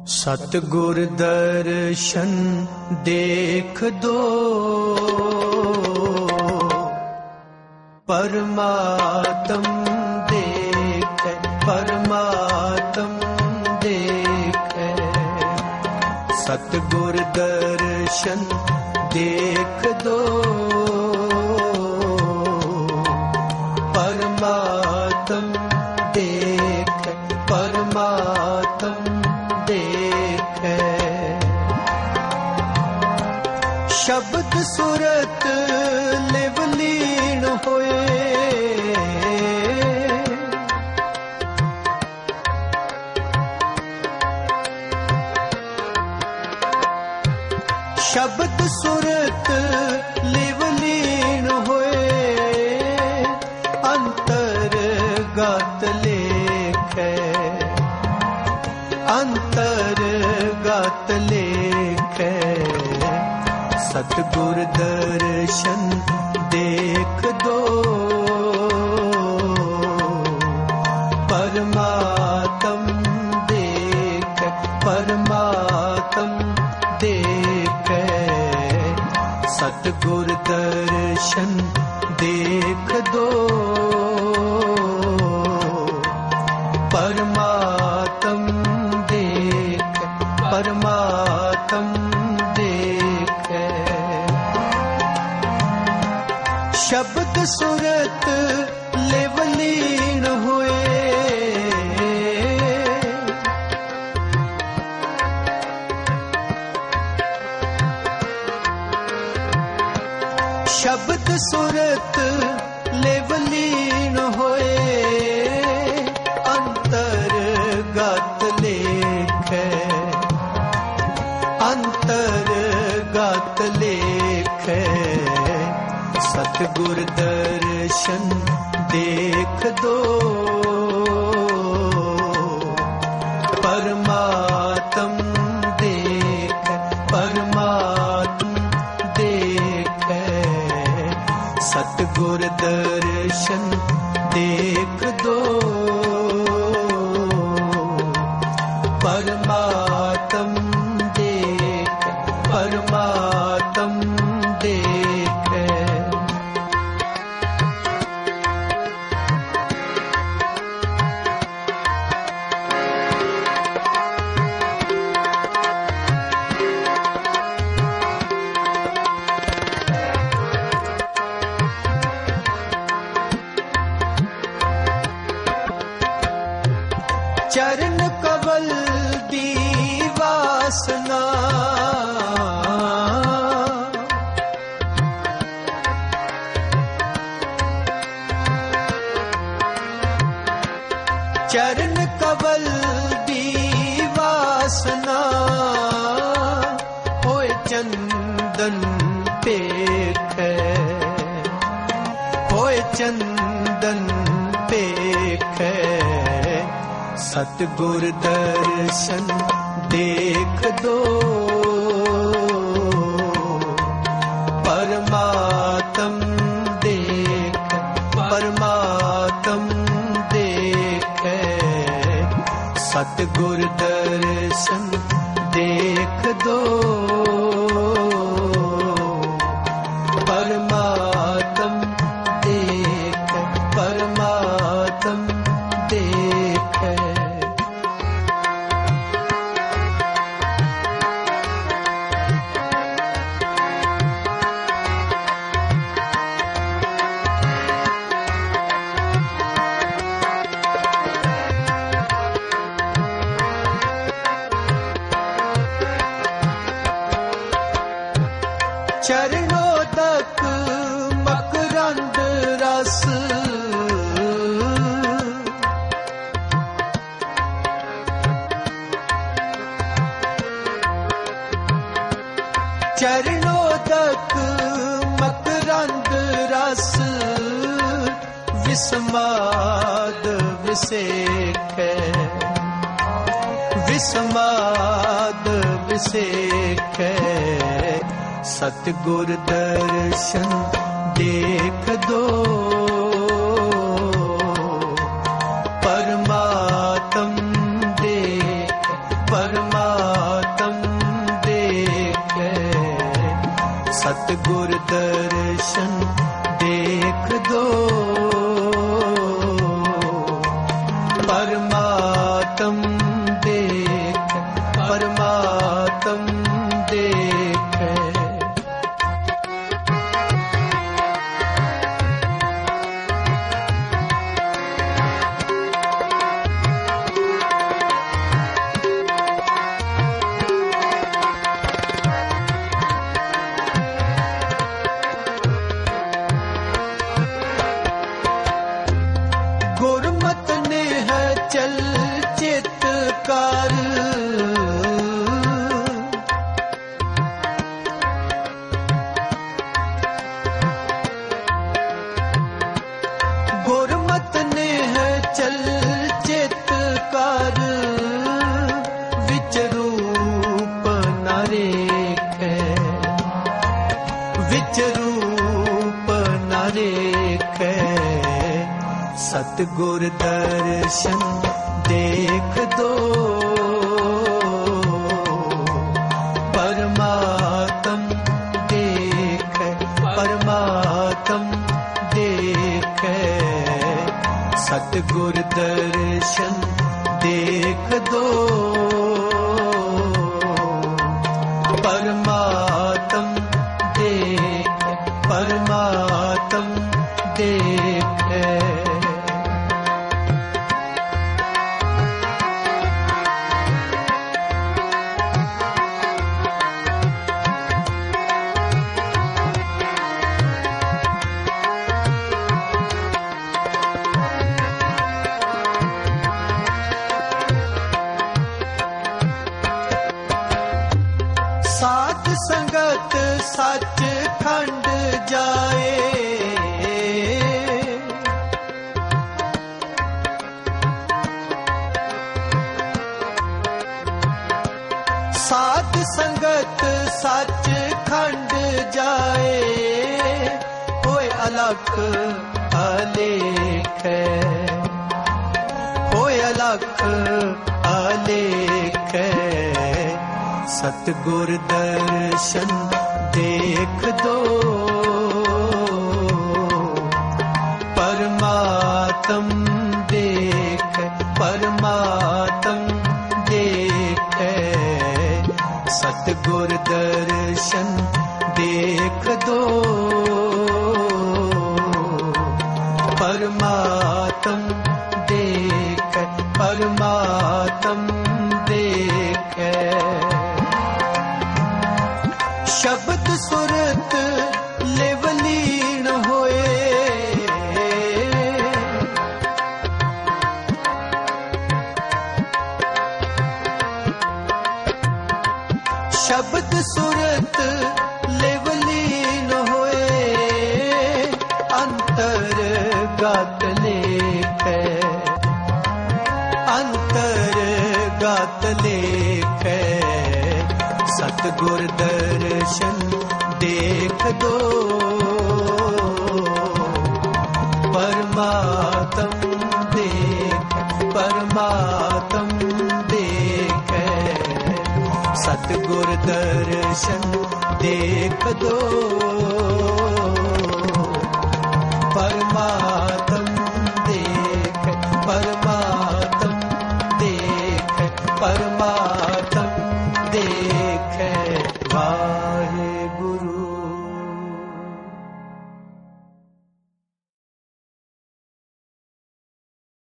सतगुर दर्शन देख दो, परमात्म देखे परमात्म देखे। सतगुर दर्शन देख दो, परमात्म देखे परमात्म देखे। शब्द सुरत लिव लीन होए, शब्द सुरत लिव लीन होए। अंतरगत लेखे अंतरगत लेखे। सतगुर दर्शन देख दो, परमात्म देखे परमात्म देखे। सतगुर दर्शन देख दो, परमात्म देखे परमात्म देखे। शब्द सुरत लिव लीन हुए, शब्द सुरत लिव लीन होए। अंतरगत लेखे अंतरगत लेखे। सतगुर दर्शन देख दो, परमात्म देखे परमात्म देखे। सतगुर दर्शन देख दो, परमात्म देखे परमात्म देखे। चरण कवल दी वासना, चरण कवल दी वासना। होए चंदन पेखे होए चंदन पेखे। सतगुर दर्शन देख दो, परमात्म देखे परमात्म देखे। सतगुर दर्शन देख दो, परमात्म देखे परमात्म देखे। चरणों तक मकरंद रस, चरणों तक मकरंद रस। विस्माद विसेखे विस्माद विसेखे। सतगुर दर्शन देख दो, परमात्म देखे परमात्म सतगुर दर्शन देख दो, परमात्म देख, परमात्म देख। गुरमत ने है चल चित्कार, गुरमत ने है चल चित्कार, विच रूप न रेखे, विच रूप न रेखे। सतगुर दर्शन देख दो, परमात्म देख, परमात्म देख। सतगुर दर्शन देख दो, परमात्म देख, परमात्म देख। साध संगत सच खंड जाए, साध संगत सच खंड जाए। होए अलख अलेख, होए अलख अलेख। सतगुर दर्शन देख दो, परमात्म देख, परमात्म देख। सतगुर दर्शन देख दो, परमात्म देख, परमात्म देख। शब्द सुरत लेवलीन होए, शब्द सुरत लेवलीन होए। अंतरगत लेख, अंतरगत लेख। सतगुर दर्शन देख दो, परमात्म देख, परमात्म देख। सतगुर दर्शन देख दो, परमात्म देख, परमात्म देख, परमात्म देख। वाहे